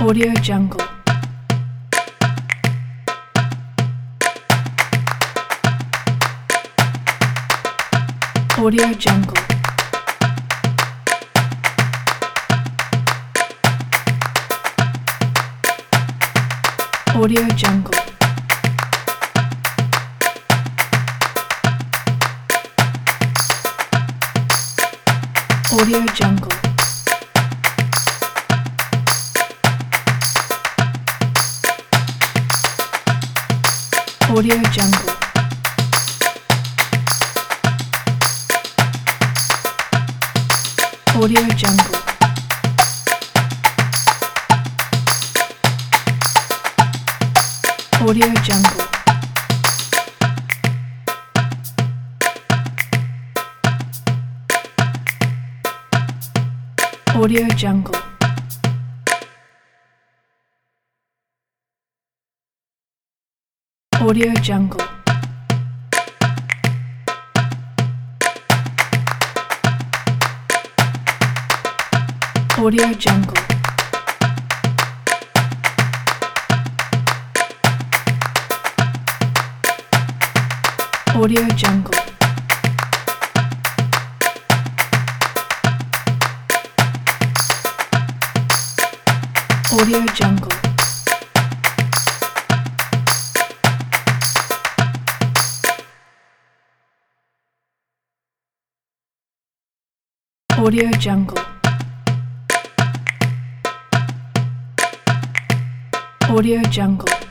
Audio Jungle. Audio Jungle. Audio Jungle. Audio Jungle. Audio Jungle. Audio Jungle. Audio Jungle. Audio Jungle. Audio Jungle. Audio Jungle. Audio Jungle. Audio Jungle. Audio Jungle. Audio Jungle.